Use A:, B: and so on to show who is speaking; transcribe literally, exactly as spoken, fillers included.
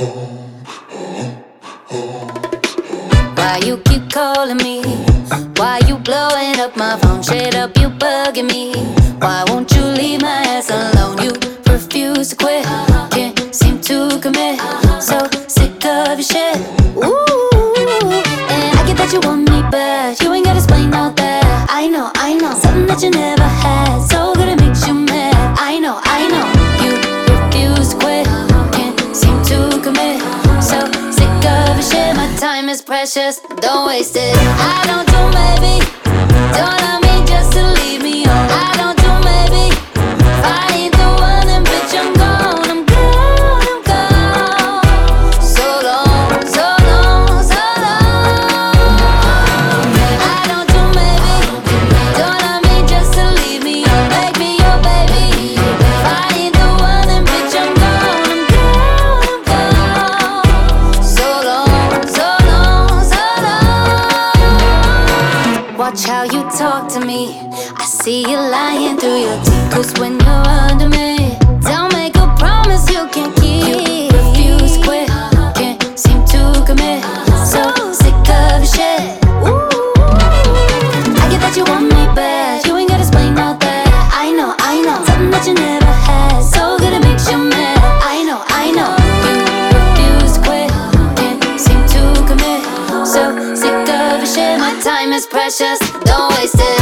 A: Why you keep calling me? Why you blowing up my phone? Shut up, you bugging me. Why won't you leave my ass alone? You refuse to quit, can't seem to commit. So sick of your shit. Ooh, and I get that you want me back. You ain't gotta explain all that. I know, I know, something that you never had. So good it makes you mad. I know, I know, you refuse to quit, can't seem to commit. So sick of your shit. My time is precious, don't waste it. I don't do maybe, don't love me just to leave me on. I don't do maybe, if I ain't the one then bitch I'm gone. I'm gone, I'm gone. So long, so long, so long. I don't do maybe, don't love me just to leave me on. Make me your baby, if I ain't the one then bitch I'm gone. I'm gone, I'm gone. So long, so long, so long. Watch how you talk to me. I see you lying through your teeth. Cause when you're under me, don't make a promise you can't keep. You refuse to quit, can't seem to commit. So sick of your shit. Ooh, I get that you want me back. You ain't gotta explain all that. I know, I know, something that you never had. So good it makes you mad. I know, I know, you refuse to quit, can't seem to commit. So sick of your shit. My time is precious, don't waste it.